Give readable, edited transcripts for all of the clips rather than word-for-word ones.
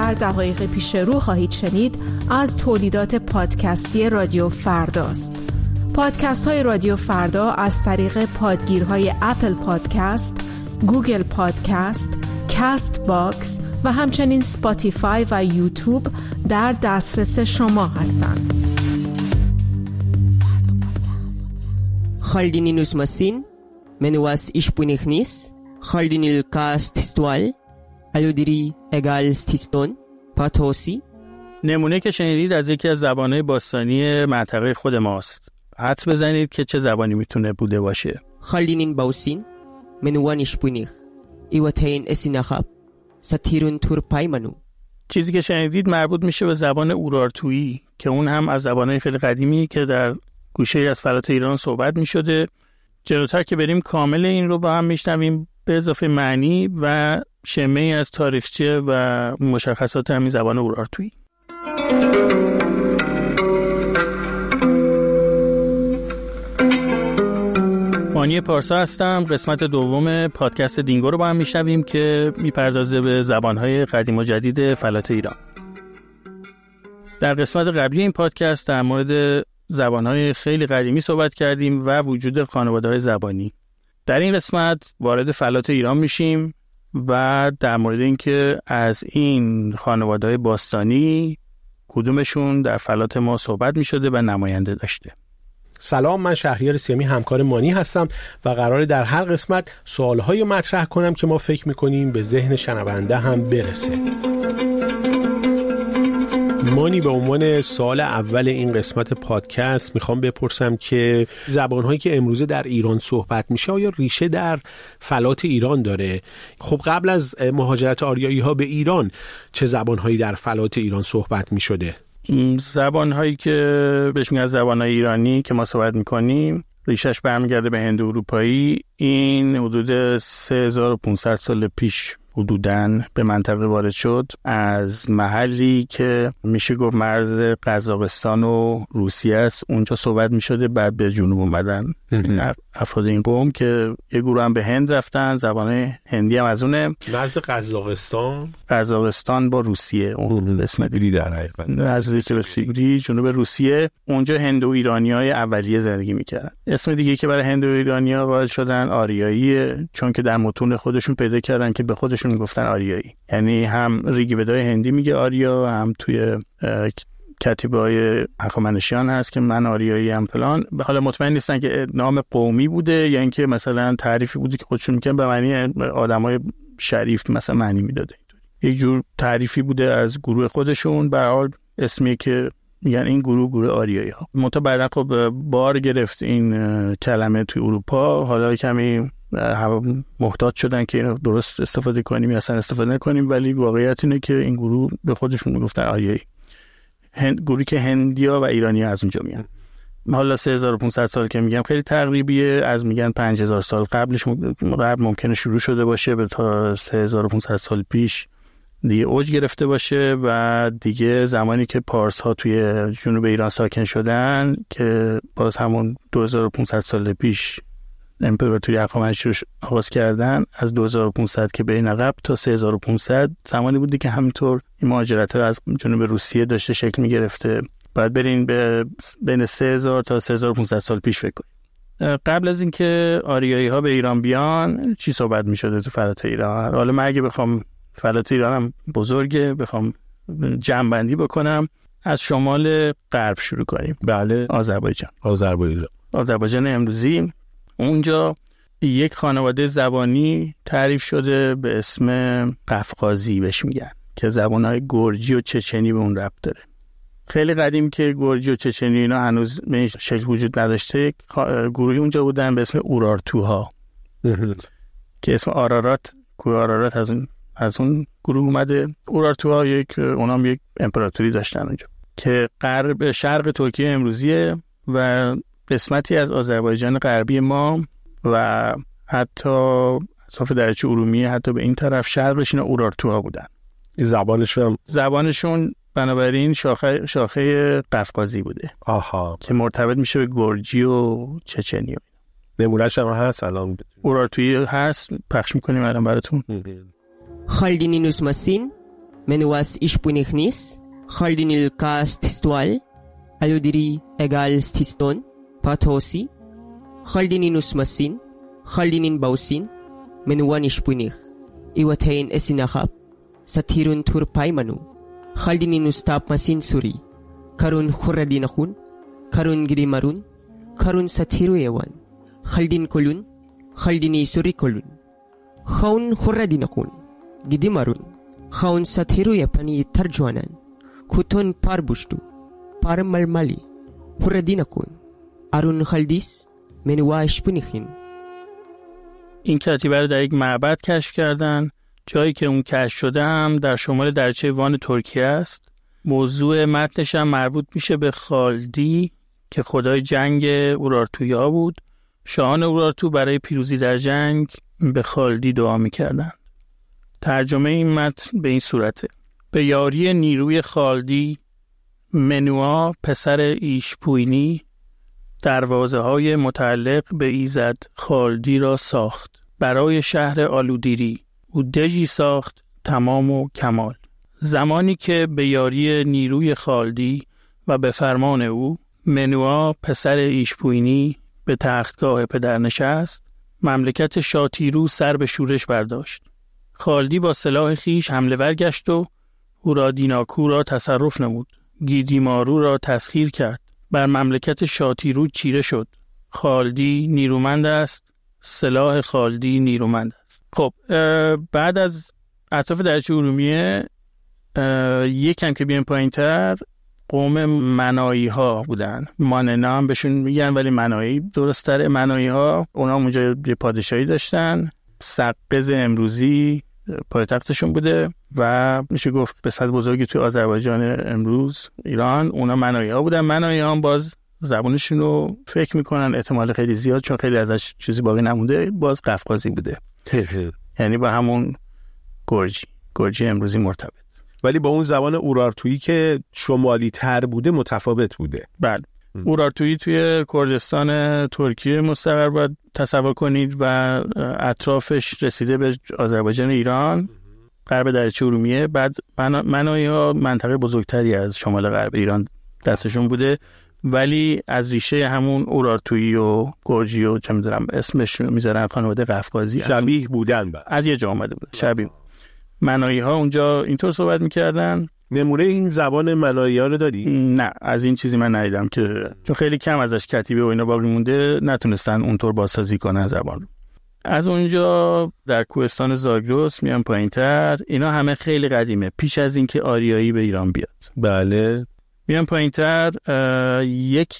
در دقایق پیش رو خواهید شنید از تولیدات پادکستی رادیو فرداست. پادکست های رادیو فردا از طریق پادگیرهای اپل پادکست، گوگل پادکست، کاست باکس و همچنین سپاتیفای و یوتیوب در دسترس شما هستند. Haldini nusmasin, menuas ishpunihnis, haldinil kastistual, aludiri egal stiston, patosi. نمونه که شنیدید از یکی از زبانهای باستانی منطقه خود ماست. حدس بزنید که چه زبانی میتونه بوده باشه. Haldinin bausin, menuan ishpunih, iwatain esinakhab, satirun turpaimanu. چیزی که شنیدید مربوط میشه به زبان اورارتویی که اون هم از زبانهای خیلی قدیمی که در گوشه از فلات ایران صحبت میشده. جلوتر که بریم کامل این رو با هم میشنویم به اضافه معنی و شمه‌ای از تاریخچه و مشخصات همین زبان اورارتویی. مانی پارسا هستم. قسمت دوم پادکست دینگو رو با هم میشنویم که میپردازه به زبانهای قدیم و جدید فلات ایران. در قسمت قبلی این پادکست در مورد زبانهای خیلی قدیمی صحبت کردیم و وجود خانواده‌های زبانی. در این قسمت وارد فلات ایران میشیم و در مورد اینکه از این خانواده‌های باستانی کدومشون در فلات ما صحبت میشده و نماینده داشته. سلام، من شهریار سیامی همکار مانی هستم و قراره در هر قسمت سوالهایی مطرح کنم که ما فکر میکنیم به ذهن شنونده هم برسه. مانی، به عنوان سوال اول این قسمت پادکست میخوام بپرسم که زبانهایی که امروزه در ایران صحبت میشه آیا ریشه در فلات ایران داره؟ خب قبل از مهاجرت آریایی ها به ایران چه زبانهایی در فلات ایران صحبت میشده؟ زبانهایی که بهش میگن زبانهای ایرانی که ما صحبت میکنیم ریشش برمیگرده به هند اروپایی. این حدود 3500 سال پیش حدوداً به منطقه وارد شد از محلی که میشه گفت مرز قزاقستان و روسیه است. اونجا صحبت میشده، بعد به جنوب اومدن افراد این قوم که یه گروه هم به هند رفتن. زبان هندی هم از اونه. مرز قزاقستان با روسیه، اون اسم دیگری در حقیقت از روسیه به سیبری جنوب روسیه. اونجا هند و ایرانیای اولیه زندگی میکردن. اسم دیگه که برای هند و ایرانیا وارد شدن آریاییه، چون که در متون خودشون پیدا کردن که به خودشون گفتن آریایی. یعنی هم ریگ‌ویدای هندی میگه آریا، هم توی کتیبه‌های هخامنشیان هست که من آریایی هم فلان. حالا مطمئن نیستن که نام قومی بوده یا اینکه مثلا تعریفی بوده که خودشون میگن به معنی آدمای شریف مثلا معنی میداده. یک جور تعریفی بوده از گروه خودشون، به هر حال اسمی که میگن این گروه آریایی ها. منتها بعدا خب بار گرفت این کلمه توی اروپا. حالا کمی محتاط شدن که اینو درست استفاده کنیم یا اصلا استفاده نکنیم، ولی واقعیت اینه که این گروه به خودشون میگفتن آریایی. گروهی که هندیا و ایرانیا از اونجا میان. حالا 3500 سال که میگم خیلی تقریبیه، از میگن 5000 سال قبل ممکنه شروع شده باشه به تا 3500 سال پیش دیگه اوج گرفته باشه و دیگه زمانی که پارس ها توی جنوب ایران ساکن شدن که باز همون 2500 سال پیش امپراتوری هخامنشی رو آغاز کردن، از 2500 که به این عقب تا 3500 زمانی بوده که همینطور این مهاجرت از جنوب روسیه داشته شکل می‌گرفته. باید برین به بین 3000 تا 3500 سال پیش فکر کنید. قبل از اینکه آریایی ها به ایران بیان چی صحبت می‌شده تو فلات ایران؟ حالا من اگه بخوام فلات ایران هم بزرگه، بخوام جمع‌بندی بکنم، از شمال غرب شروع کنیم. بله، آذربایجان امروزی. اونجا یک خانواده زبانی تعریف شده به اسم قفقازی بهش میگن که زبانهای گرجی و چچنی به اون ربط داره. خیلی قدیم که گرجی و چچنی اینا هنوز به این شکل وجود نداشته، گروهی اونجا بودن به اسم اورارتوها که اسم آرارات، کوه آرارات از اون گروه اومده. اورارتوها اونام یک امپراتوری داشتن اونجا که غرب شرق ترکیه امروزیه و قسمتی از آذربایجان غربی ما و حتی اطراف دریاچه ارومیه، حتی به این طرف شرقش اینا اورارتوها بودن. زبانشون بنابراین شاخه قفقازی بوده. که مرتبط میشه به گرجی و چچنی. نمونه‌اش هم هست الان اورارتویی هست، پخش میکنیم الان براتون. Haldini nusmasin, menuas ishpunignis, khaldinil kastistual, aludiri egal stiston, patosi, khaldininus masin, khaldinin bausin, menuan ishpunig, iwatain esinakap, sa tirun turpay manu, khaldininus tap masin suri, karun khuradinakun, karun girimarun, karun sa tiru ewan, khaldin kulun, khaldini suri kulun, khaun khuradinakun, gidimarun, khaun sa tiru yapani tarjuanan, kuton parbushtu, parmalmali, khuradinakun, arun khaldis, menuwa ishpunigin. این کتیبه رو در یک معبد کشف کردن. جایی که اون کشف شده هم در شمال دریاچه وان ترکیه است. موضوع متنش هم مربوط میشه به خالدی که خدای جنگ اورارتویا بود. شاهان اورارتو برای پیروزی در جنگ به خالدی دعا میکردن. ترجمه این متن به این صورته: به یاری نیروی خالدی، منوآ پسر ایشپوینی دروازه های متعلق به ایزد خالدی را ساخت. برای شهر آلودیری او دژی ساخت تمام و کمال. زمانی که به یاری نیروی خالدی و به فرمان او منوآ پسر ایشپوینی به تختگاه پدر نشست، مملکت شاتیرو سر به شورش برداشت. خالدی با سلاح خیش حمله ور گشت و هورادیناکو را تصرف نمود. گیدیمارو را تسخیر کرد. بر مملکت شاتیرو چیره شد. خالدی نیرومند است، سلاح خالدی نیرومند است. خب بعد از اطراف دریاچه ارومیه یکم که بیان پایین تر قوم منایی ها بودن. ماننا هم بهشون میگن ولی منایی درست تره. منایی ها اونا اونجا یه پادشاهی داشتن. سقز امروزی پایتختشون بوده و میشه گفت قسمت بزرگی توی آذربایجان امروز ایران اونا منایی ها بودن. منایی ها هم باز زبانشون رو فکر میکنن احتمال خیلی زیاد چون خیلی ازش چیزی باقی نمونده باز قفقازی بوده. یعنی با همون گرجی امروزی مرتبط، ولی با اون زبان اورارتویی که شمالی تر بوده متفاوت بوده. بله. اورارتویی توی کردستان ترکیه مستقر باید تصور کنید و اطرافش رسیده به آذربایجان ایران، غرب دریاچه ارومیه. بعد منایی ها منطقه بزرگتری از شمال غرب ایران دستشون بوده، ولی از ریشه همون اورارتویی و گرجی و چه می‌دونم اسمش میذارن خانواده قفقازی شبیه بودن از یه جا اومده بود. شبیه منایی ها اونجا اینطور صحبت میکردن. نمونه این زبان منایی ها رو داری؟ نه، از این چیزی من ندیدم که چون خیلی کم ازش کتیبه و اینا باقی مونده نتونستن اونطور بازسازی کنن زبان رو. از اونجا در کوهستان زاگرس میان پایینتر، اینا همه خیلی قدیمه، پیش از اینکه آریایی به ایران بیاد. بله. میان پایینتر یک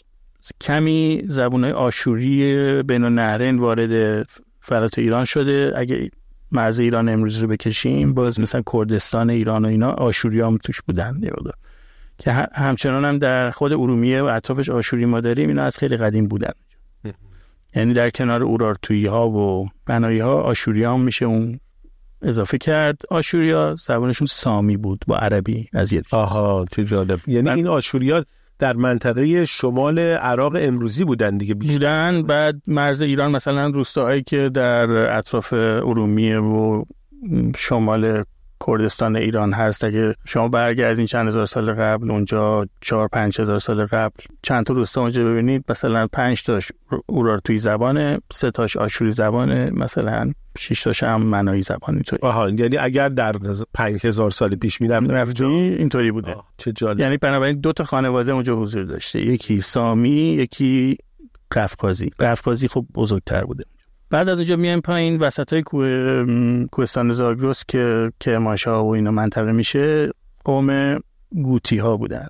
کمی زبانهای آشوری بین النهرین وارد فلات ایران شده. اگه مرز ایران امروز رو بکشیم باز مثلا کردستان ایران و اینا آشوری هم توش بودن که همچنان هم در خود ارومیه و اطرافش آشوری ما داریم. اینا از خیلی قدیم بودن. یعنی در کنار اورارتویی ها و بنایی ها آشوری هم میشه اون اضافه کرد. آشوری ها زبانشون سامی بود با عربی از یه. آها چه جالب. یعنی این آشوری ها در منطقه شمال عراق امروزی بودن دیگه بیشتر. بعد مرز ایران مثلا روستاهایی که در اطراف ارومیه و شمال کردستان ایران هست، اگه شما برگردین چند هزار سال قبل اونجا 4-5 هزار سال قبل چند تا روستا اونجا ببینید، مثلا 5 تاش اورارتویی زبانه، 3 تاش آشوری زبانه، مثلا 6 تاش هم منایی زبان. اینطوری. آها، یعنی اگر در 5000 سال پیش میرفت اینطوری بوده. چه جالب. یعنی بنابراین 2 تا خانواده اونجا حضور داشته، یکی سامی یکی قفقازی. قفقازی خب بزرگتر بوده. بعد از اونجا میایم پایین وسطای کوهستان زاگرس که کرمانشاه و اینا منطقه میشه، قوم گوتی ها بودن.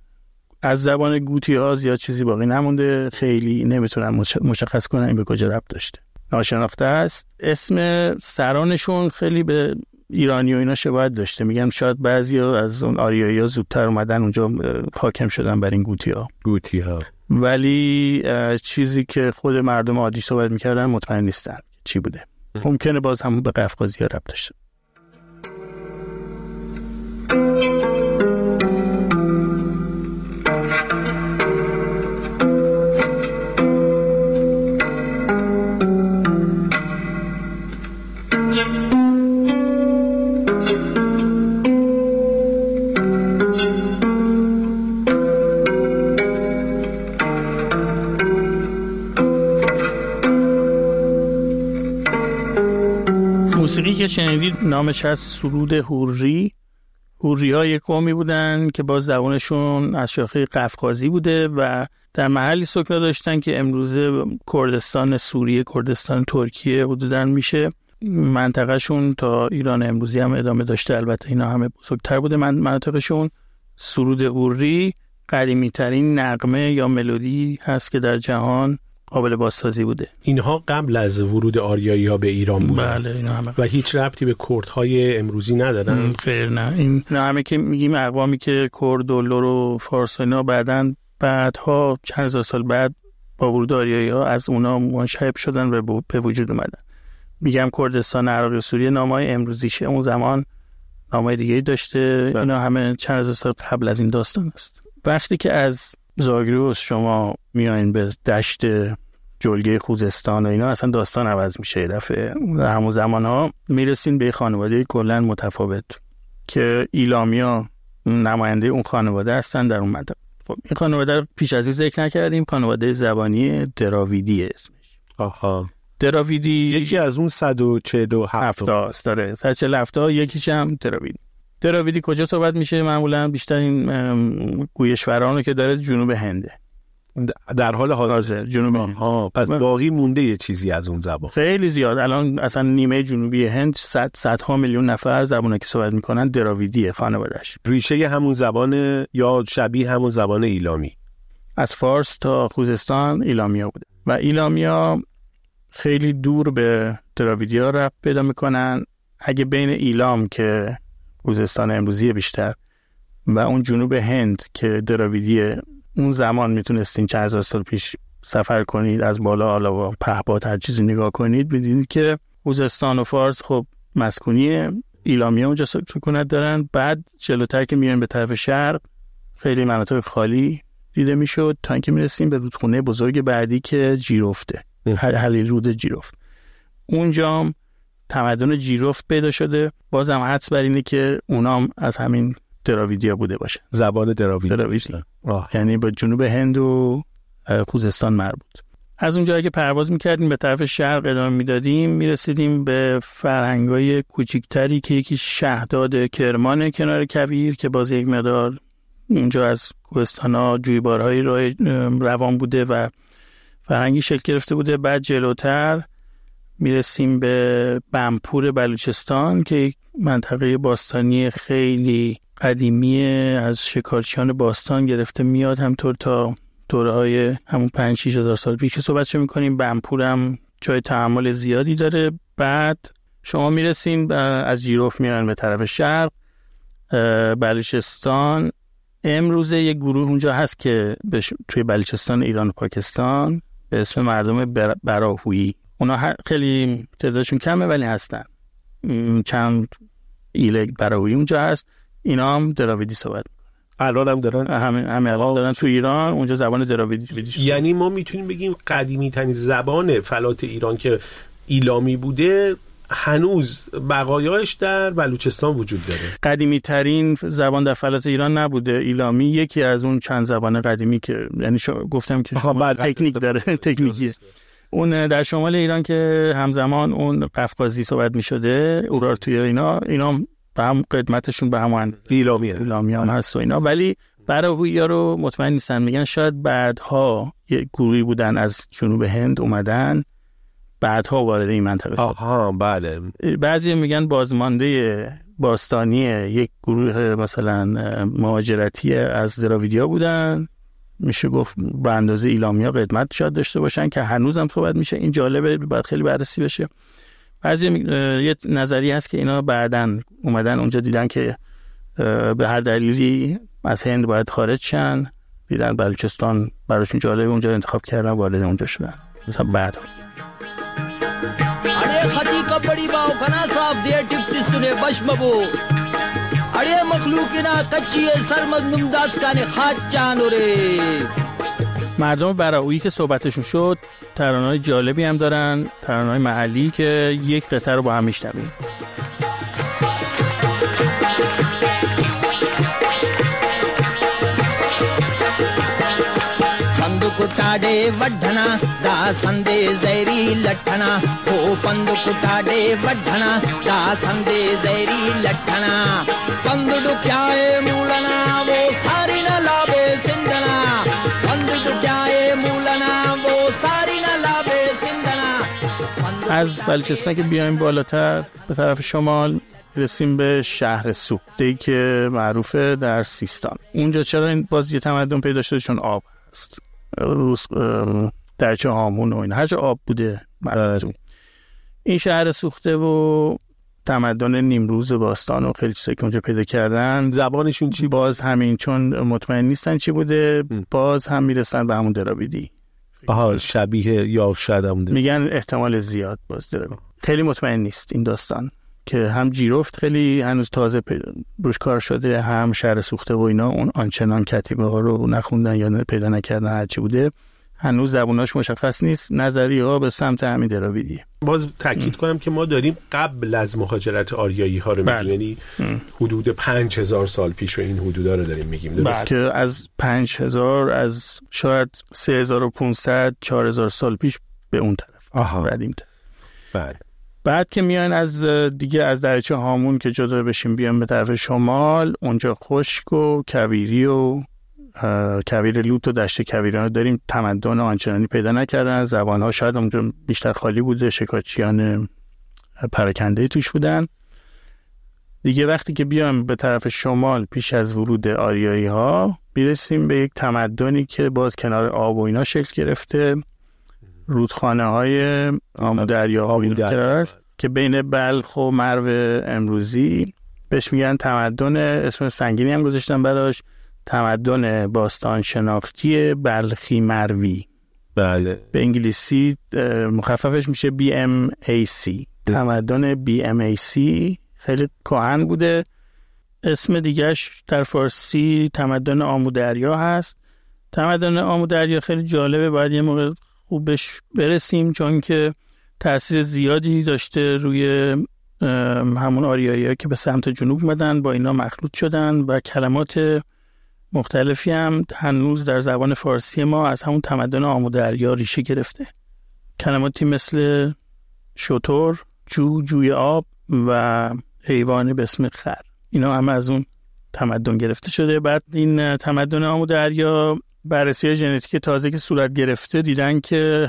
از زبان گوتی ها زیاد چیزی باقی نمونده، خیلی نمیتونن مشخص کنن این به کجا ربط داشته، ناشناخته است. اسم سرانشون خیلی به ایرانی و اینا شباهت داشته. میگن شاید بعضیا از اون آریایی ها زودتر اومدن اونجا حاکم شدن بر این گوتی ها. ولی چیزی که خود مردم عادی صحبت میکردن مطمئن نیستن چی بوده. ممکنه باز هم به قفقازی ها ربط داشته. موسیقی که شنیدید نامش از سرود حوری. حوری‌ها یک قومی بودن که با زبانشون از شاخه قفقازی بوده و در محلی سکونت داشتن که امروزه کردستان سوریه، کردستان ترکیه حدوداً میشه. منطقهشون تا ایران امروزی هم ادامه داشته، البته اینا همه بزرگتر بوده. منطقهشون. سرود حوری قدیمی ترین نغمه یا ملودی هست که در جهان قابل بازسازی بوده. اینها قبل از ورود آریایی ها به ایران بودن. بله اینا همه. و هیچ ربطی به کردهای امروزی ندارن. خیر نه، اینا همه که میگیم اقوامی که کرد و لر و فارس اینا بعدها چند هزار سال بعد با ورود آریایی ها از اونا منشعب شدن و به وجود اومدن. میگم کردستان عراق و سوریه نامای امروزیشه، اون زمان نامای دیگه‌ای داشته. اینا همه چند هزار سال قبل از این داستان است. وقتی که از زاگرس شما میایین به دشت جلگه خوزستان و اینا، اصلا داستان عوض میشه. یه دفعه در همون زمانها میرسین به خانواده کلا متفاوت که ایلامیا نماینده اون خانواده هستن در اون منطقه. خب این خانواده رو پیش از این ذکر نکردیم، خانواده زبانی دراویدی اسمش. آها. دراویدی یکی از اون 147 است داره. 147 یکیش هم دراویدی. دراویدی کجا صحبت میشه؟ معمولا بیشتر این گویشورانو که داره جنوب هنده در حال حاضر جنوب هند. پس باقی مونده یه چیزی از اون زبان خیلی زیاد. الان اصلا نیمه جنوبی هند صدها میلیون نفر زبانی که صحبت میکنن دراویدیه خانواده‌اش. ریشه همون زبان یا شبیه همون زبان ایلامی. از فارس تا خوزستان ایلامیا بوده و ایلامیا خیلی دور به دراویدیا ربط پیدا میکنن. اگه بین ایلام که خوزستان امروزی بیشتر و اون جنوب هند که دراویدیه، اون زمان میتونستین چند هزار سال پیش سفر کنید، از بالا علاوه پهپاد هر چیزی نگاه کنید، ببینید که خوزستان و فارس خب مسکونیه، ایلامیا اونجا سکونت دارن. بعد جلوتر که میایم به طرف شرق خیلی مناطق خالی دیده میشد تا اینکه میرسیم به رودخونه بزرگ بعدی که جیرفته، حلیل رود جیرفت. اونجا تمدن جیرفت پیدا شده. بازم حدس بر اینه که اونام از همین دراویدیا بوده باشه، زبان دراویدی. یعنی با جنوب هند و خوزستان مربوط. از اونجایی که پرواز میکردیم به طرف شرق ادامه میدادیم، میرسیدیم به فرهنگای کوچیکتری که یکی شهداد کرمان کنار کویر که باز یک مقدار اونجا از کوهستانا جویبارهایی روان بوده و فرهنگی شکل گرفته بوده. بعد جلوتر میرسیم به بمپور بلوچستان که یک منطقه باستانی خیلی قدیمیه، از شکارچیان باستان گرفته میاد همطور تا دوره‌های همون 5-6 هزار سال پیش که صحبتشو میکنیم. بمپور هم جای تعامل زیادی داره. بعد شما میرسین از جیرفت میان به طرف شرق بلوچستان. امروزه یک گروه اونجا هست که توی بلوچستان ایران و پاکستان به اسم مردم براهویی. اونا خیلی تعدادشون کمه ولی هستن، چند ایله براهویی اونجا هست. اینا هم دراویدی صحبت الان هم دارن، همه الان دارن تو ایران اونجا زبان دراویدی. یعنی ما میتونیم بگیم قدیمی ترین زبان فلات ایران که ایلامی بوده هنوز بقایاش در بلوچستان وجود داره. قدیمی ترین زبان در فلات ایران نبوده ایلامی، یکی از اون چند زبان قدیمی که یعنی گفتم که تکنیک داره، تکنیکیه. اون در شمال ایران که همزمان اون قفقازی صحبت می‌شده، اورارتوی اینا به هم قدمتشون به هم ایلامی هم هست و اینا، ولی براهویی‌ها رو مطمئن نیستن. میگن شاید بعدها یک گروهی بودن از جنوب هند اومدن بعدها وارد این منطقه شد. آها بله. بعضی میگن بازمانده باستانی یک گروه مثلا مهاجرتی از دراویدیا بودن، میشه گفت به اندازه ایلامیا قدمت شاید داشته باشن که هنوز هم صحبت میشه. این جالبه، باید خیلی بررسی بشه. بعضی یه نظریه هست که اینا بعدن اومدن اونجا دیدن که به هر دلیلی از هند باید خارج شن، دیدن بلوچستان براشون جالبه، اونجا انتخاب کردن، وارد اونجا شدن. مثلا بعد अरे खती कपड़ी बाव कना साफ दे टिप्टी सुने बशमबो अरे मखलूकिना कच्ची सरमद नुमदास काने खाच चांदोरे. مردم براهویی که صحبتشون شد ترانه‌های جالبی هم دارن، ترانه‌های محلی که یک قطعه رو با هم میشنویم. चंद कुट कुटाडे वढना दा संदे जहरी लठना हो पंद कुटाडे वढना दा संदे जहरी लठना पंद दुख्याए मूलना वो सारी न लाभे सिंधना पंद दुख्याए मूलना वो सारी न लाभे सिंधना. از بلوچستان که بیایم بالاتر به طرف شمال رسیم به شهر سوخته‌ای که معروفه در سیستان. اونجا چرا این باز یه تمدن پیدا شده؟ چون آب هست، درچه هامون و این هر جا آب بوده. این شهر سوخته و تمدن نیمروز باستان و خیلی چیزایی که اونجا پیدا کردن. زبانشون چی؟ باز همین، چون مطمئن نیستن چی بوده، باز هم میرسن به همون دراویدی. آها، شبیه یا شاید همون میگن احتمال زیاد باز دراویدی. خیلی مطمئن نیست این داستان که هم جیرفت خیلی هنوز تازه روش کار شده، هم شهر سوخته و اینا اون آنچنان کتیبه ها رو نخوندن یا پیدا نکردن، هرچی بوده هنوز زبوناش مشخص نیست. نظریه ها به سمت همین دراویدی. باز تاکید کنم که ما داریم قبل از مهاجرت آریایی ها رو میگیم، یعنی حدود 5000 سال پیش و این حدودا رو داریم میگیم، درست؟ که از 5000 از شاید 3500 4000 سال پیش به اون طرف بعدیم. بله. بعد که میان از دیگه از دریچه هامون که جدا بشیم بیان به طرف شمال، اونجا خشک و کویری و کویر لوت و دشت کویران داریم. تمدن آنچنانی پیدا نکردن، زبان‌ها شاید اونجا بیشتر خالی بوده، شکارچیان پراکنده توش بودن. دیگه وقتی که بیام به طرف شمال پیش از ورود آریایی ها میرسیم به یک تمدنی که باز کنار آب و اینا شکل گرفته، رودخانه های دریا هست که بین بلخ و مرو امروزی بهش میگن تمدن، اسم سنگینی هم گذاشتن براش، تمدن باستان شناختی بلخی مروی. بله. به انگلیسی مخففش میشه BMAC. تمدن BMAC خیلی کهن بوده. اسم دیگهش در فارسی تمدن آمودریا هست. تمدن آمودریا خیلی جالبه، باید یه موقع خوبش برسیم چون که تأثیر زیادی داشته روی همون آریایی‌ها که به سمت جنوب مدن، با اینا مخلوط شدن و کلمات مختلفی هم هنوز در زبان فارسی ما از همون تمدن آمودریا ریشه گرفته. کلماتی مثل شتر، جوی آب و حیوان به اسم خر، اینا هم از اون تمدن گرفته شده. بعد این تمدن آمودریا بررسی ژنتیک تازه که صورت گرفته دیدن که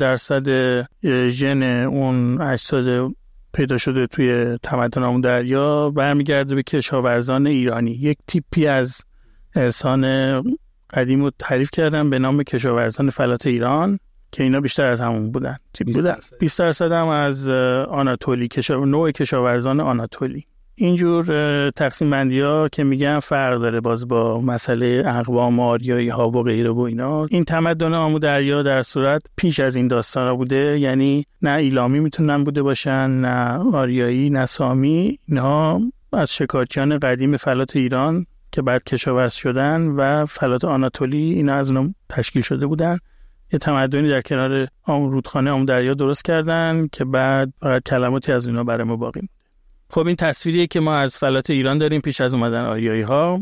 80% ژن اون اجساد پیدا شده توی تمدن آمودریا برمیگرده به کشاورزان ایرانی. یک تیپی از انسان قدیم رو تعریف کردن به نام کشاورزان فلات ایران که اینا بیشتر از همون بودن. 20% هم از آناتولی، نوع کشاورزان آناتولی. اینجور تقسیم بندی ها که میگن فرق داره باز با مسئله اقوام آریایی ها و غیره و اینا. این تمدن آمودریا در صورت پیش از این داستان ها بوده، یعنی نه ایلامی میتونن بوده باشن، نه آریایی، نه سامی. اینها از شکارچیان قدیم فلات ایران که بعد کشاورز شدن و فلات آناتولی، اینا از اونم تشکیل شده بودن. یه تمدنی در کنار رودخانه آمودریا درست کردن که بعد فقط کلماتی از اینا برای ما باقی مونده. خب این تصویریه که ما از فلات ایران داریم پیش از اومدن آریایی ها.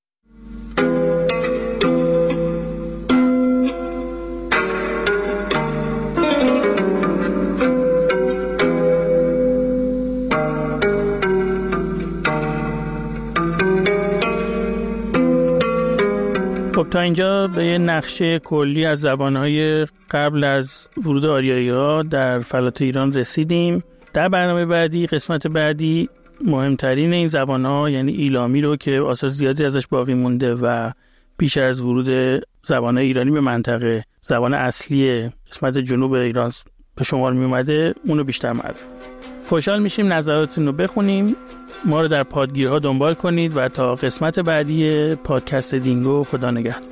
خب تا اینجا به یه نقشه کلی از زبانهای قبل از ورود آریایی ها در فلات ایران رسیدیم. در برنامه بعدی، قسمت بعدی، مهمترین این زبان‌ها یعنی ایلامی رو که آثار زیادی ازش باقی مونده و پیش از ورود زبان‌های ایرانی به منطقه زبان اصلی قسمت جنوب ایران به شمار می اومده، اونو بیشتر معرفی. خوشحال میشیم نظراتتون رو بخونیم. ما رو در پادگیرها دنبال کنید و تا قسمت بعدی پادکست دینگو، خدا نگهدار.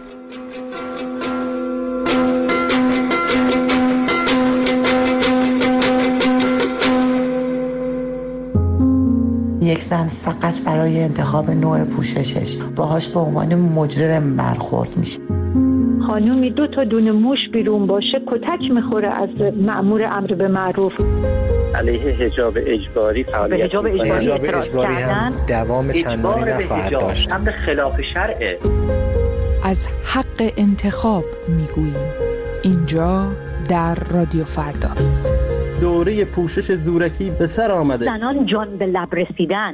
یک زن فقط برای انتخاب نوع پوششش باهاش به عنوان مجرم برخورد میشه. خانومی 2 تا دونه موش بیرون باشه کتک میخوره از مأمور امر به معروف. علیه حجاب اجباری فعالیت حجاب اجباری هم دوام چندانی نخواهد داشت. امر خلاف شرعه. از حق انتخاب میگوییم. اینجا در رادیو فردا. دوره پوشش زورکی به سر آمده. زنان جان به لب رسیدن.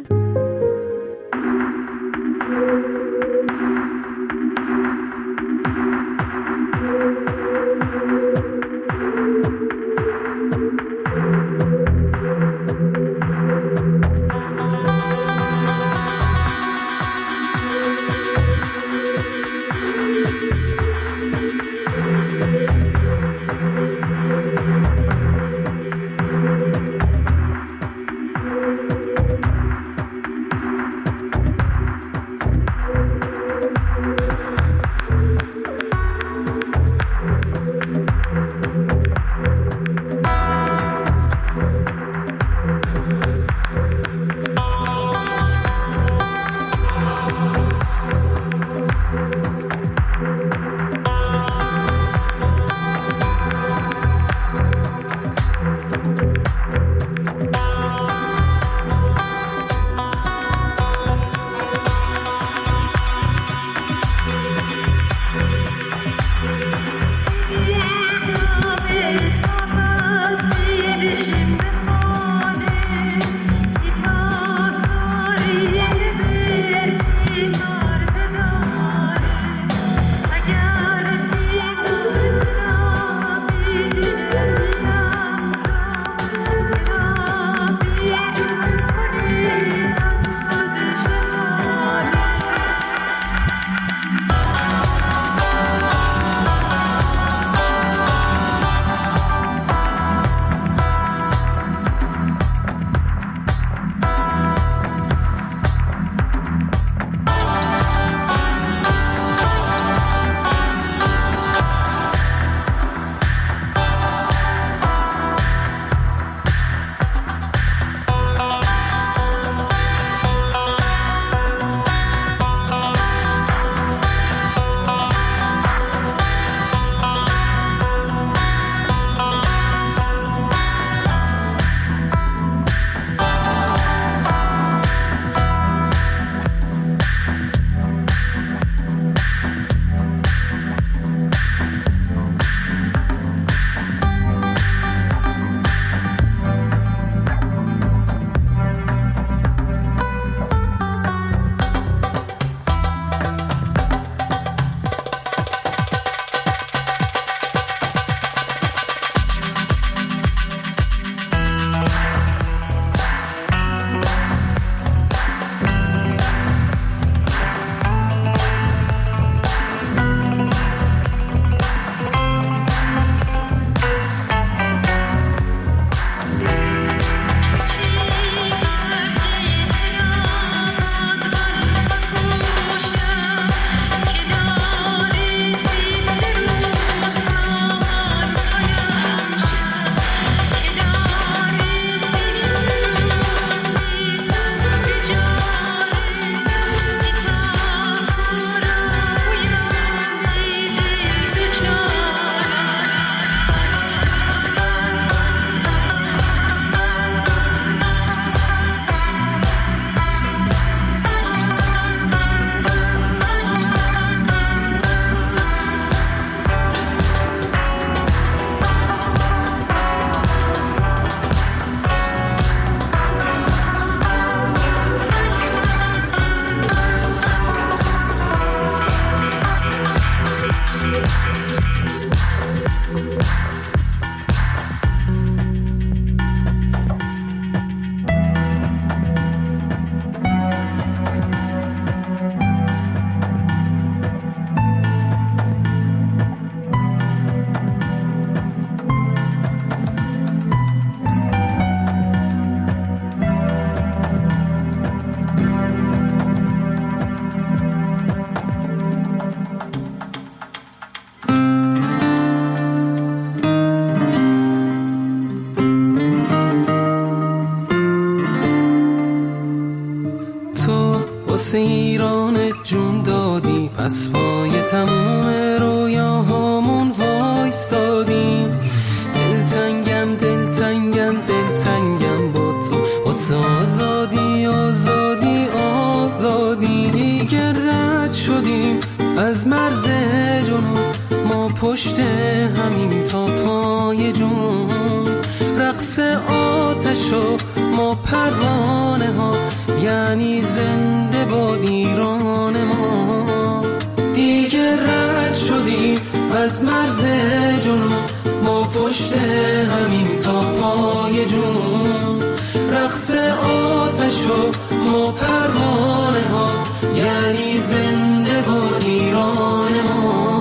از مرز جنون ما پشت همین تا پای جون، رقص آتش و ما پروانه ها، یعنی زنده باد ایران ما. دیگه رد شدیم از مرز جنون ما پشت همین تا پای جون، رقص آتش و ما پروانه ها، یعنی زنده باد ایران ما.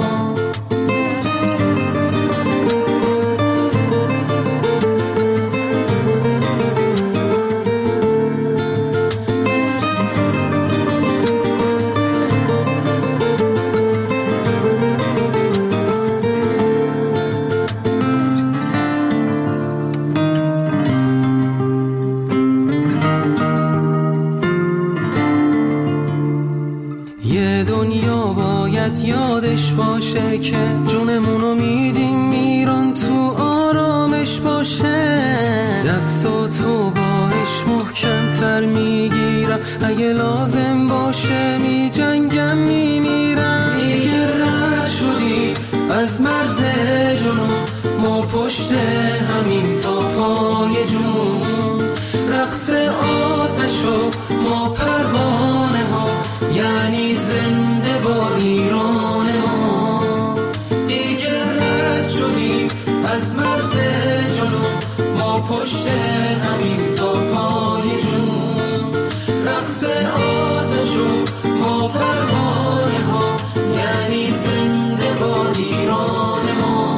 یادش باشه که جونمونو میدیم ایران تو آرامش باشه، دستاتو باش محکم‌تر میگیرم، اگه لازم باشه میجنگم میمیرم. دیگه رد شدی از مرز جنون ما پشت همین تا پای جون، رقص آتش و ما پروانه ها، یعنی زنده با ایران ما. دیگه رد شدیم از مرز جنون ما پشت همین تا پای جون، رقص آتش و ما پروانه ها، یعنی زنده با ایران ما.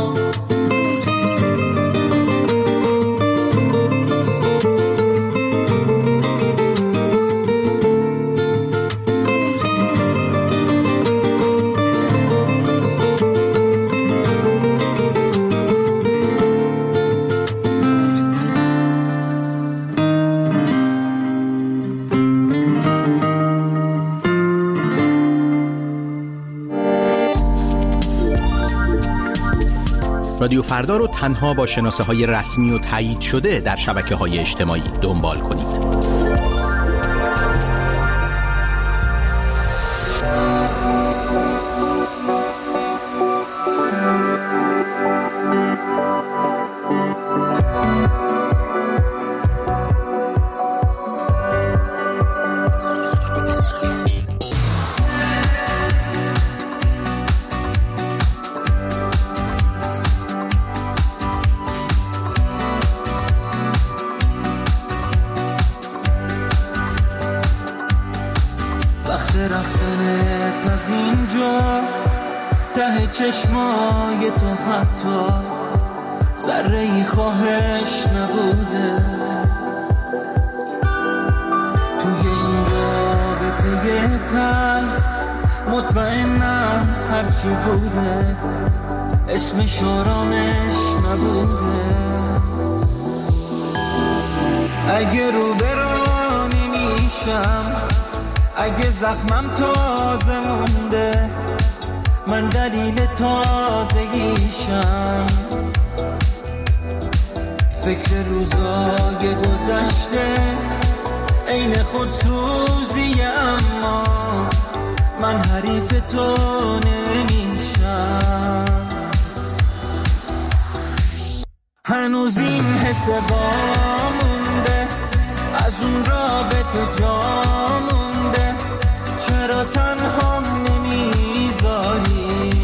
رادیو فردا رو تنها با شناسه‌های رسمی و تایید شده در شبکه‌های اجتماعی دنبال کنید. رفتنت از اینجا ته چشمای تو حتی ذره‌ای خواهش نبوده، توی این رابطه تلخ مطمئنم هرچی بوده اسمش آرامش نبوده. اگه رو برا نمیشم، اگه زخمم تازه مونده، من دلیل تازگیشم. فکر روزای گذشته عین خودسوزی، اما من حریف تو نمیشم. هنوز این حس با مونده، از اون رابطه جا مونده، چرا تنها نمیذاری؟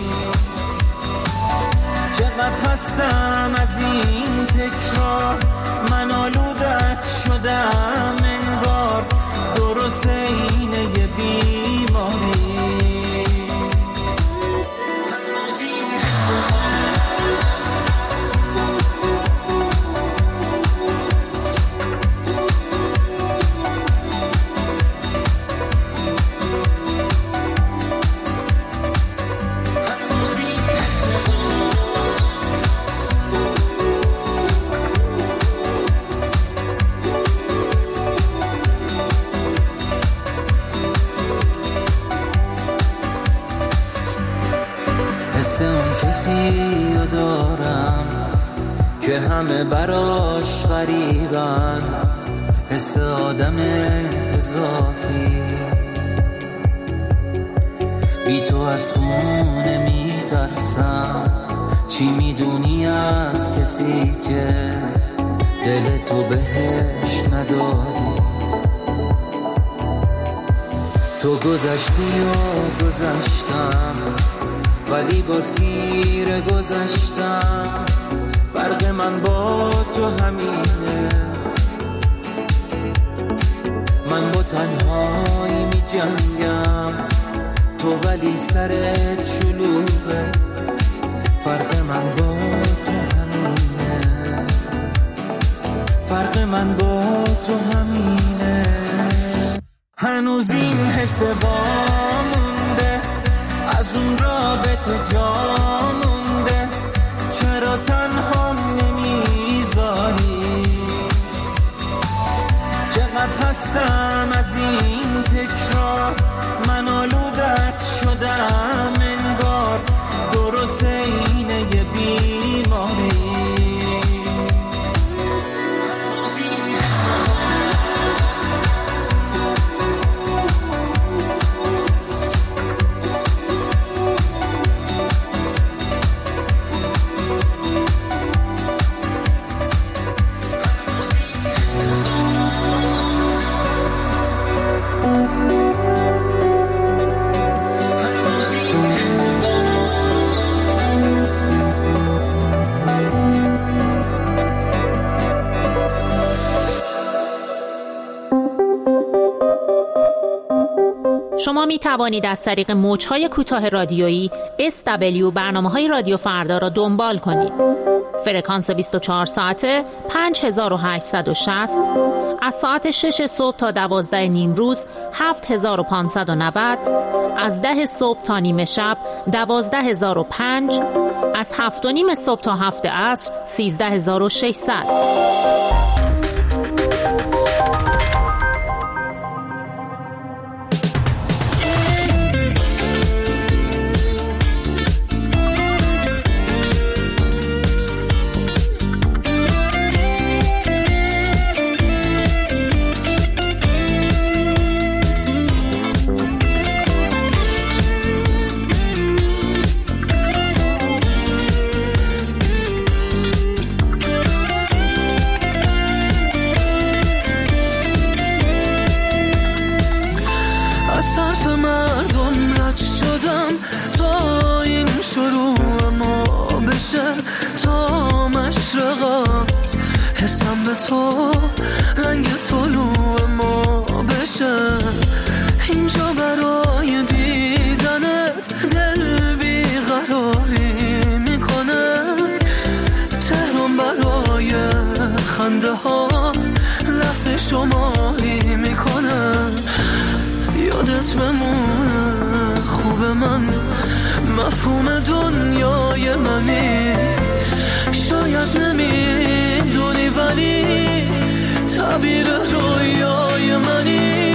چقدر هستم از این تکرار، من آلودت شدم انگار، درست اینه یه بیماری. دارم که همه براش غریبن، حس آدم اضافی بی تو از خونه میترسم، چی میدونی از کسی که دل تو بهش نداری؟ تو گذشتی و گذشتم، ولی باز گیر گذشتم. فرق من با تو همینه، من با تنهایی می جنگم، تو ولی سرت شلوغه. فرق من با تو همینه، فرق من با تو همینه. هنوز این حس با مونده، از اون رابطه جا مونده. چرا تنها نمیذاری؟ چقدر هستم از این تکرار، من آلودت شدم انگار، درست اینه یه بیماری. شما می توانید از طریق موج‌های کوتاه رادیویی SW برنامه‌های رادیو فردا را دنبال کنید. فرکانس 24 ساعته 5860، از ساعت 6 صبح تا 12 نیم روز 7590، از 10 صبح تا نیمه شب 12005، از 7 و نیم صبح تا 7 عصر 13600. تا مشرقات حسم به تو رنگ طلوع ما بشه. اینجا برای دیدنت دل بیقراری میکنه، تهران برای خنده هات لحظه شماری میکنه. یادت بمونه خوب من، مفهوم دنیای منی. شاید نمیدونی ولی تعبیر رویای منی.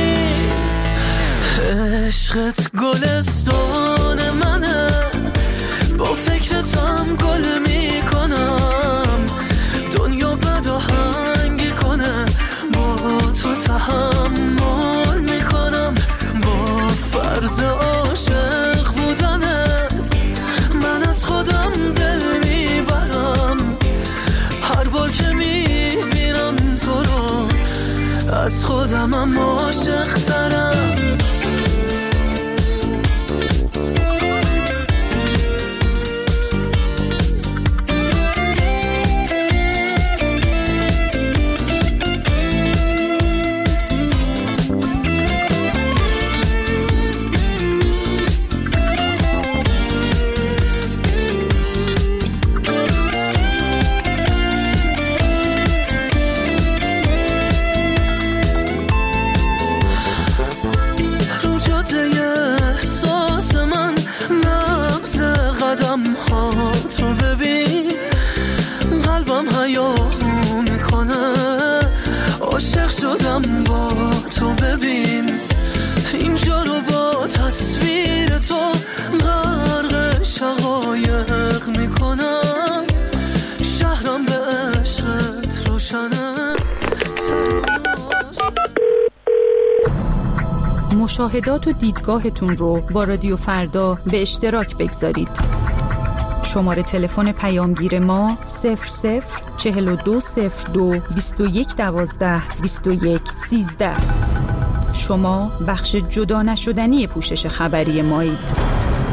عشقت گلستان منه، با فکرتم گل میکنم. دنیا بد آهنگی کنه، با تو تحمل میکنم. با فرض عاشق بودنت من از خودم دل میبرم. هر بار که میبینم تو رو از خودمم عاشق ترم. با تو ببین اینجا رو با تصویر تو غرق شقایق میکنم. شهرم به عشقت روشنه. مشاهدات و دیدگاهتون رو با رادیو فردا به اشتراک بگذارید. شماره تلفن پیامگیر ما 004202 2112 2113. شما بخش جدا نشدنی پوشش خبری مایید.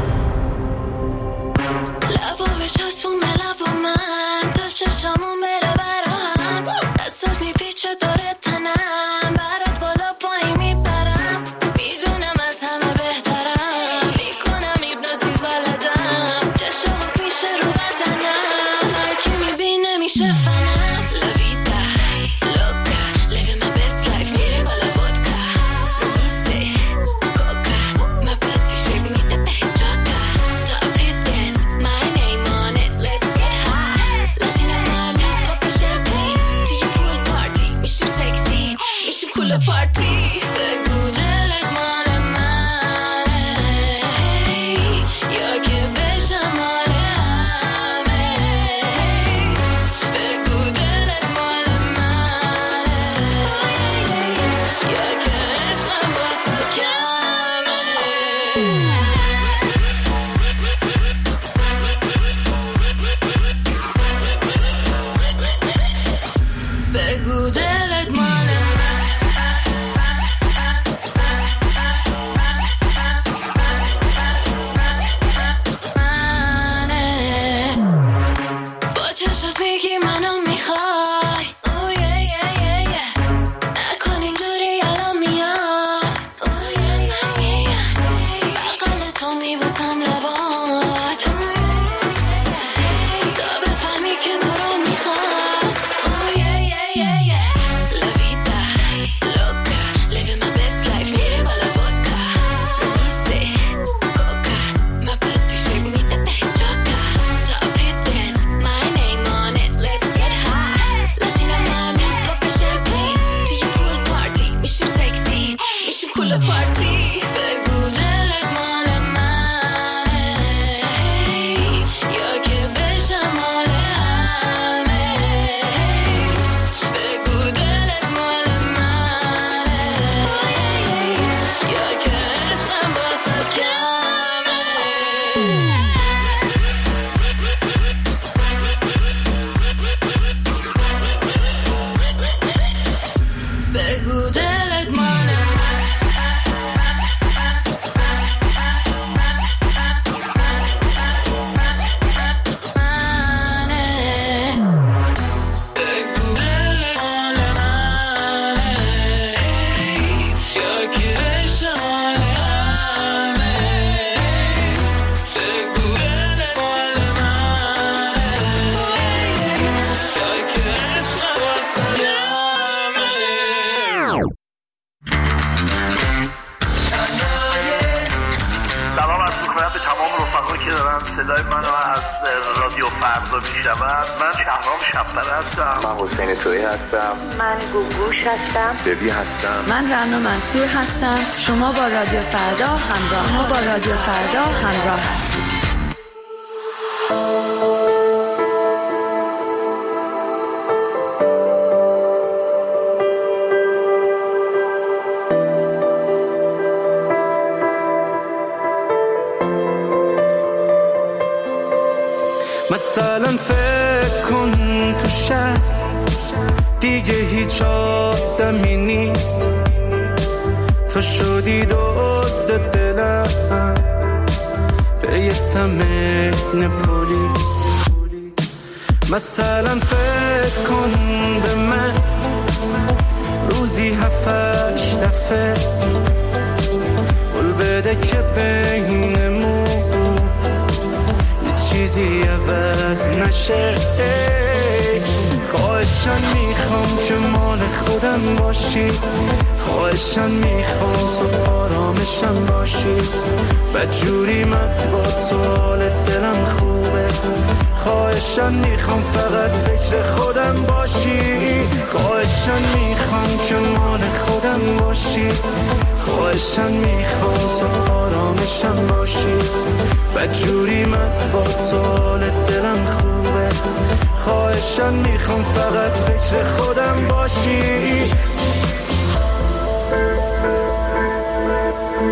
صدای منو از رادیو فردا میشنوند. من شهرام شب‌پره هستم. من حسین تویی هستم. من گوگوش هستم. ببی هستم. من رنا منصور هستم. شما با رادیو فردا همراه هستید. مثلا فکر کن تو شهر دیگه هیچ آدمی نیست، تو شدی دزد دلم به یه تمرین پلیس. مثلا فکر کن به من روزی 7-8 دفعه قول بده که بینمون چیزی عوض نشه. خواهشن میخوام که مال خودم باشی، خواهشن میخوام تو آرامشم باشی. بدجوری من با تو حال دلم خوبه، خواهشن میخوام فقط فکر خودم باشی. خواهشن میخوام که مال خودم باشی، خواهشن میخوام تو آرامشم باشی. بدجوری من با تو حال دلم خوبه، خواهشن میخوام فقط فکر خودم باشی.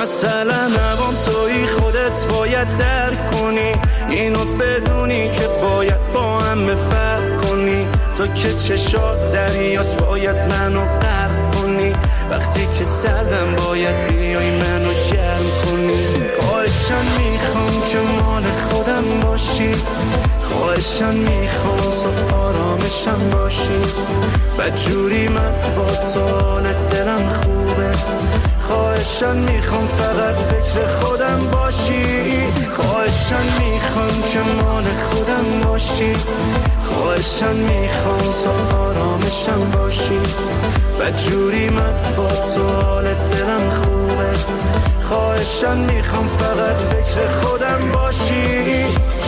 مثلا نوام توی خودت باید درک کنی، اینو بدونی که باید با هم فرق کنی. تو که چشات دریاست باید منو غرق کنی، وقتی که سردم باید بیای منو گرم کنی. خواهشم میخوام که مال خودم باشی، خواهشم میخوام تو آرامشم باشی. بدجوری من با تو حال دلم خوبه، خواهشم میخوام فقط فکر خودم باشی. خواهشم میخوام که مال خودم باشی، خواهشم میخوام تو آرامشم باشی. بدجوری من با تو حال دلم خوبه، خواهشم میخوام فقط فکر خودم باشی.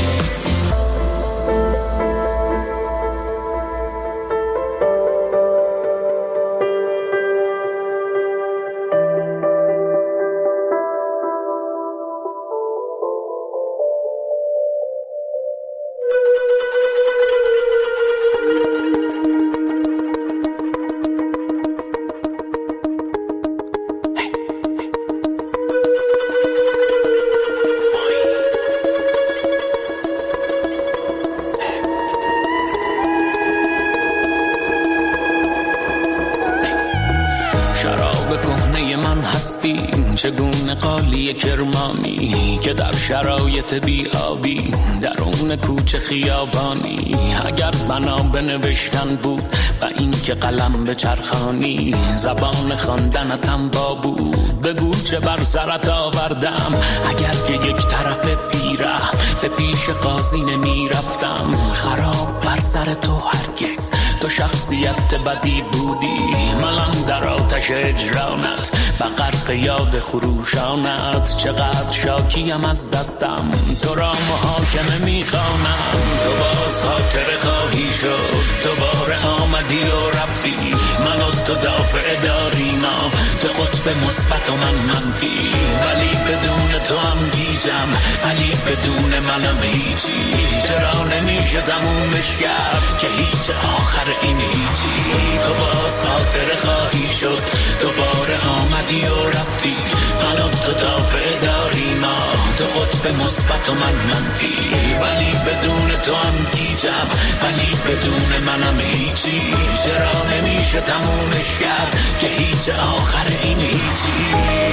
چگونه قالی کرمانی که در شرایط بیابی درون کوچه خیابانی. اگر بنا به نوشتن بود و این که قلم به چرخانی، زبان خواندنتم با بود بگو چه بر سرت آوردم. اگر که یک طرف پیره به پیش قاضی نمی رفتم، خراب بر سر تو هرگز تو شخصیت بدی بودی. منم در آتش اجرانت و غرق یاد خروشانت، چقدر شاکیم از دستم تو را محاکمه میخوانم. تو باز خاطر خواهی شد، دوباره آمدی و رفتی، من و تو دافع داریم، تو قطب مثبت و من منفی. ولی بدون تو هم گیجم، ولی بدون منم هیچی. چرا نمیشه تمومش کرد که هیچ آخر این هیچی. تو باز خاطر خواهی شد، دوباره آمدی و رفتی، من و تو دافع داریم، تو قطب مثبت و من منفی. ولی بدون تو هم گیجم، ولی بدون منم هیچی. چرا نمیشه تمومش کرد که هیچ آخر این هیچی.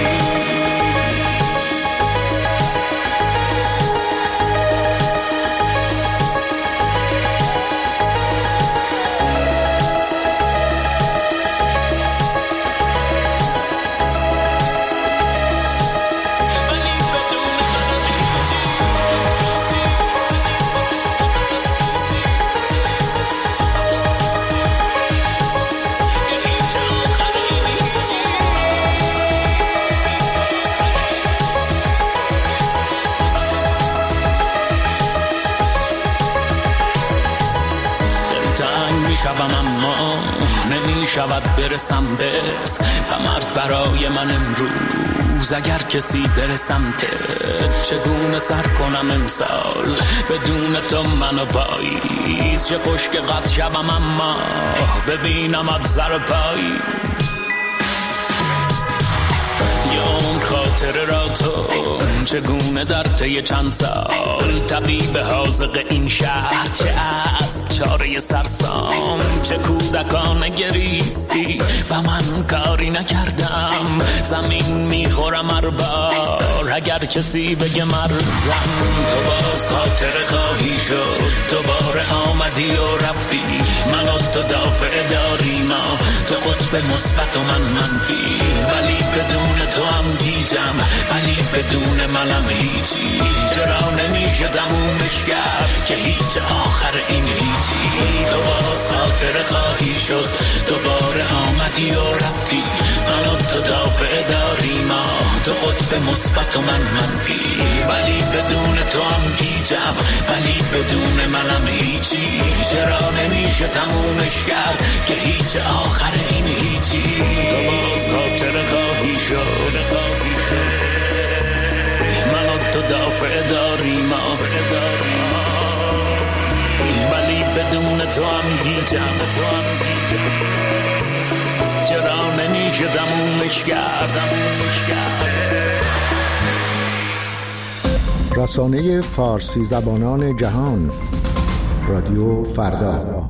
اما نمیشود برسم بهت و مرد برای من امروز. اگر کسی برسم چگونه سر کنم امسال بدون تو منو پاییز. چه خوش که قد شبم اما ببینم ابزر پایی. اون خاطره را تو چگونه در طی چند سال طبیب حاذق این شهر، چه از چاره سرسام، چه کودکان گریستی و من کاری نکردم. زمین میخورم هر بار اگر کسی بگه مردم. تو باز خاطره خواهی شد، دوباره آمدی و رفتی، من و تو دافع داریم، تو قطب مثبت و من منفی. ولی بدون تو هم گیجم، ولی بدون منم هیچی. چرا نمیشه تمومش کرد که هیچ آخر این هیچی. تو باز خاطره خواهی شد، دوباره آمدی و رفتی، من و تو دافع داریم، تو قطب مثبت و من منفی. ولی بدون تو هم گیجم، ولی بدون منم هیچی. چرا نمیشه تمومش کرد که هیچ آخر این هیچی. تو باز خاطره خواهی شد، من و تو دافع داریم، ولی بدون تو هم گیجم. چرا نمیشه که تمومش کرد. رسانه فارسی زبانان جهان، رادیو فردا.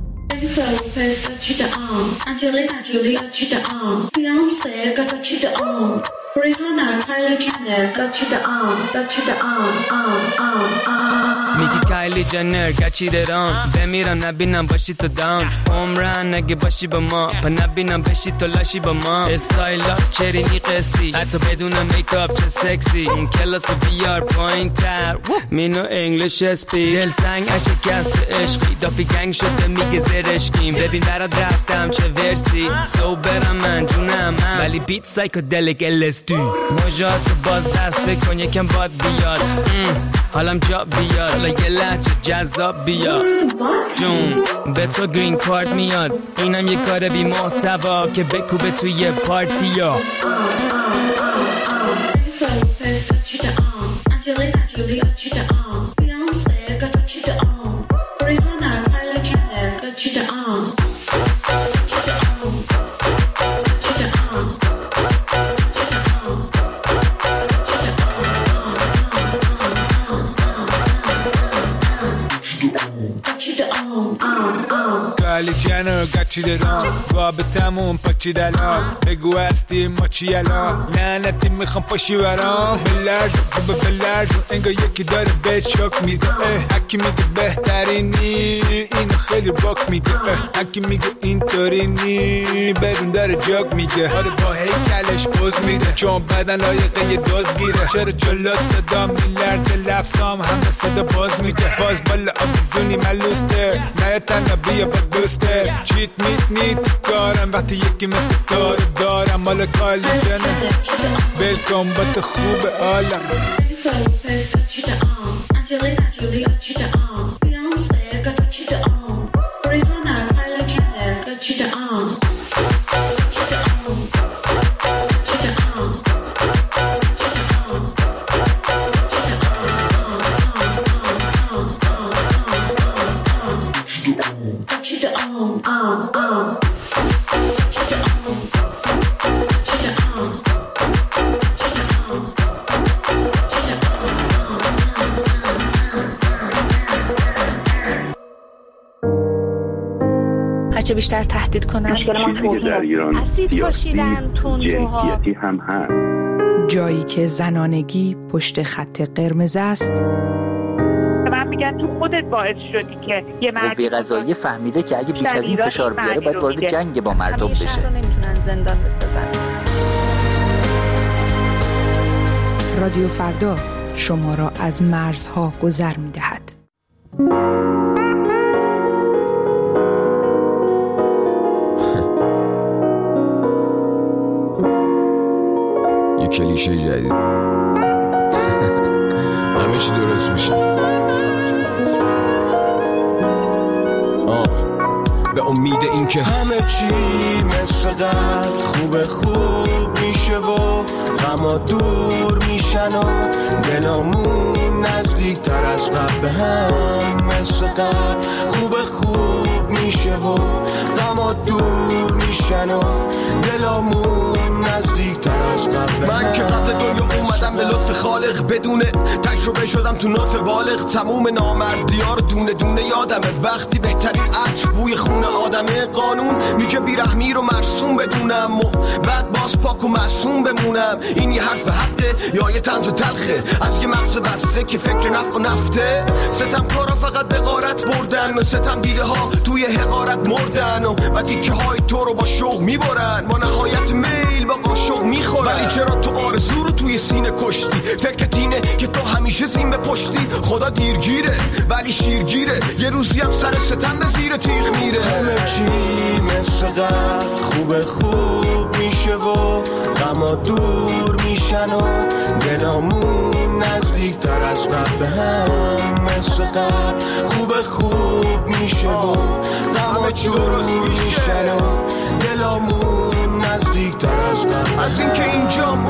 میگی کایلی جنر گچی درام بمیرم نبینم باشی تو دام عمرن نگه باشی با ما پا نبینم بشی تو لاشی با ما استایلا چرینی قسطی حتی بدون میکاپ چه سکسی اون کلاس بیار پایین تر مینو انگلیش اسپی دل سنگ شکست عشقی دافی گنگ شده میگه زرشکیم ببین برات رفتم چه ورسی سو برم من جونم من ولی بیت سایکودلیک LSD مجات باز دسته کن یکم باد بیاد حالم جا بیاد حالا یه لحچه جذاب بیاد جون به تو گرین کارت میاد اینم یه کار بی محتوا که بکوبه توی پارتی ها کالی جنر گچی درام رابطمون پاچی دلام بگو هستی ما چی الان لعنتی میخوام پاشی برام بلرز انگار یکی داره بهت شک میده هکی میگه بهترینی اینو خیلی باک میگه هکی میگه اینطوری نی بدون داره جاگ میگه آره با هیکلش پوز میده چون بدن لایقه یه دوز گیره چرا جلات صدا میلرزه لفظام همه صدا باز میده باز بالا آبیزونی ملوستر نه تنها بیا با دوستر چیت میت کارم وقتی یکی مثل دارم مال کالی جنه بلکن با تو خوب عالم هرچه بیشتر تهدید کنن اسید پاشیدن تندروها هم هست. جایی که زنانگی پشت خط قرمز است. من میگن تو خودت باعث شدی که یه قوه قضاییه فهمیده که اگه بیش از این فشار بیاره باید وارد جنگ با مردم بشه. شهر رو نمیتونن زندان بسازن. رادیو فردا شما را از مرزها گذر می‌دهد. یه کلیشه جدید همه چی درست میشه. به امید این که همه چی مثل قبل خوب میشه و غما دور میشن و دلامون نزدیک تر از قبل به هم مثل قبل خوب میشه و غما دور میشن و دلامون نزدیک تر از قبل. من که قبل دنیا اومدم به لطف خالق بدونه تجربه شدم تو ناف بالغ تموم نامردی‌ها رو دونه دونه یادمه وقتی بهترین عطر بوی خون آدمه قانون میگه بیرحمی رو مرسوم بدونم و بعد باز پاک و معصوم بمونم. این یه حرف حقه یا یه طنز تلخه از یه مغز بسته که فکر نفع و نفته. ستم کارا فقط به غارت بردن ستم دیده ها توی حقارت مردن و تیکه های تو رو با شوق میبرن با نهایت میل با قاشق میخورن. ولی چرا تو آرزو رو توی سینه کشتی فکرت اینه که تو همیشه زین به پشتی. خدا دیرگیره ولی شیرگیره یه روزی هم سر ستم به زیر تیغ میره. همه چی مثل قبل خوب میشه و غما دور میشن و دلامون نزدیک تر از قبل به هم مثل قبل خوب میشه و غما دور میشن و دلامون نزدیک تر از قبل. از این که اینجا مسکریم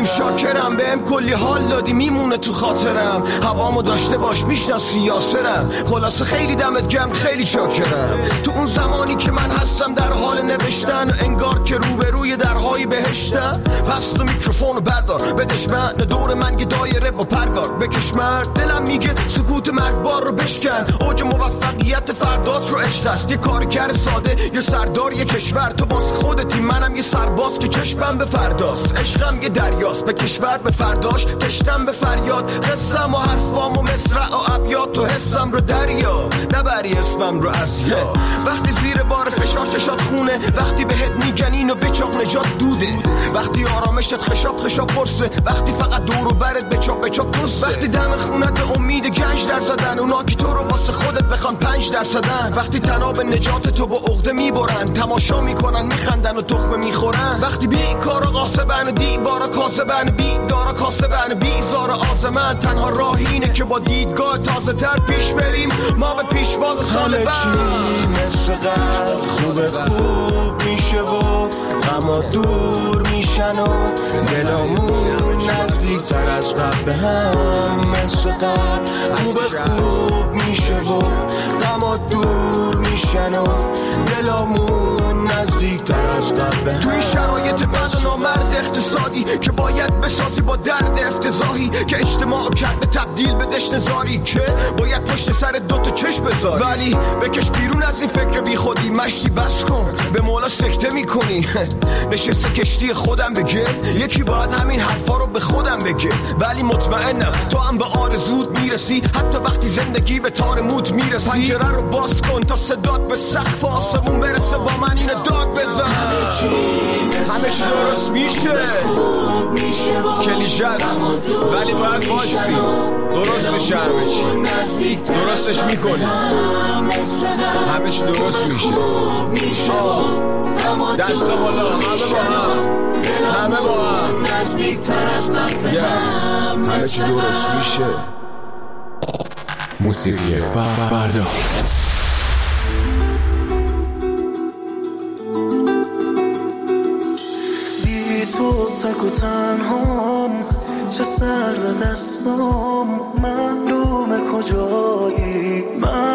بگیم شاکرم، بهم کلی حال دادی میمونه تو خاطرم، هوامو داشته باش میشناسی یاسرم، خلاصه خیلی دمت گرم خیلی شاکرم. تو اون زمانی که من هستم در حال نوشتن، انگار که روبروی درهای بهشتم، پس تو میکروفونو بردار بدش من، دور من یه دایره با پرگار بکش مرد، دلم میگه سکوت مرگبار رو بشکن، اوج موفقیت فردات رو عشق است، یه کارگر ساده یه سردار یه کشور، تو واسه خودتی منم یه سرباز که چشمم به فرداست، عشقم یه دریاست به کشور به فرداش، تشتم به فریاد، قصم و حرفام و مصرع و ابیات، تو حسم رو دریا نبری اسمم رو از یا، وقتی زیر بار فشار چشات خونه، وقتی بهت میگن اینو بچاق نجات دوده، وقتی آرامشت خشاب پرسه، وقتی فقط دور و برت بچاق دوسته، وقتی دم خونت به امید گنج در زدن، اونا که تو رو واسه خودت بخوان 5%، وقتی تناب نجات تو با عقده میبرن، تماشا میکنن میخندن و تخمه میخورن، وقتی بیکارا قاسبن و دیوارا کاسبن، بیدارا کاسبن بیزار آزمن، تنها راه اینه که با دیدگاه تازه تر پیش بریم، ما به پیشواز سال بعد مثل قبل خوب میشه و غما دور میشن و دلامون نزدیک تر از قبل به هم، مثل قبل خوب میشه و غما دور میشن و دلامون نزدیک تر از قبل به هم. توی شرایط بد و نامرد اقتصادی که باید بسازی با درد افتضاحی، که اجتماع کرده تبدیل به دشنزاری، که باید پشت سر دوتا چشم بذاری، ولی بکش بیرون از این فکر بی خودی، مشتی بس کن به مولا سکته میکنی، نشسته کشتی خودم بگه، یکی باید همین حرفا رو به خودم بگه، ولی مطمئنم تو هم به آرزوت میرسی، حتی وقتی زندگی به تار موت میرسی، پنجره رو باز کن تا صدات به سقف آسمون برسه، با من اینو داد بزن، همه چی درست میشه، کلیشه است ولی باید باشی، درست میشه، همه چی درستش میکنی، همه چی درست میشه، دست بالا همه با هم همه چی درست میشه. موسیقی فردا بی تو تک و تنهام، چه سرد دستام، معلومه کجایی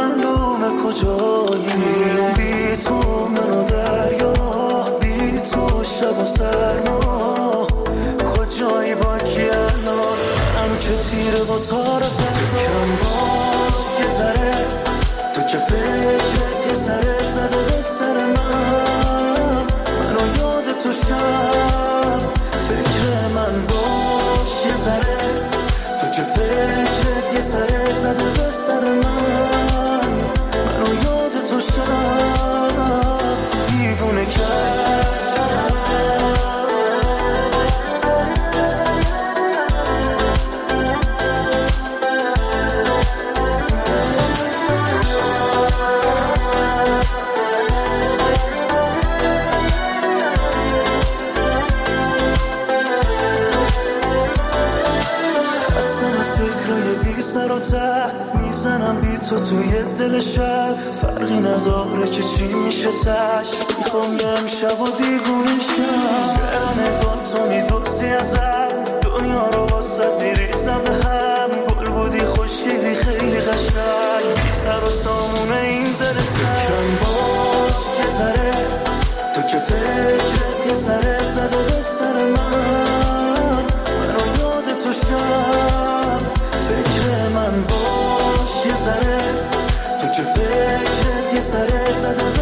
بی تو منو دریا، بی تو شب و سرما، کجایی با کی الان، منم که تیره با تار فکرم باز یه ذره، تو که فکرت یه ذره زده به سر من، منو یاد تو شب، فکر من باش یه ذره، تو که فکرت یه ذره زده به سر من، منو یاد تو شب، دیوونه کرد. میزنم بی تو توی دل شب، فرقی نداره که چی میشه تش، میخوام یه امشب و دیوونه شم، چرا نگاه تو میدوزی ازم، دنیا رو واسه میریزم به هم، گل بودی خوشیدی خیلی قشنگ، بی سر و سامونه این دلت، فکرم باز یه ذره، تو که فکرت یه ذره زده به سر من، منو یاد تو شب، فکر من باش یه ذره، تو که فکرت یه ذره زده